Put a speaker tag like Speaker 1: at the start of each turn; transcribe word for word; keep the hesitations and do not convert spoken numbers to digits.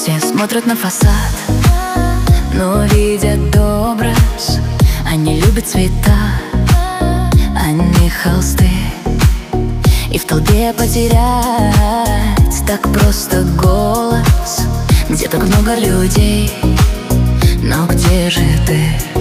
Speaker 1: Все смотрят на фасад, но видят образ. Они любят цвета, а не холсты. И в толпе потерять так просто голос. Где так много людей, но где же ты?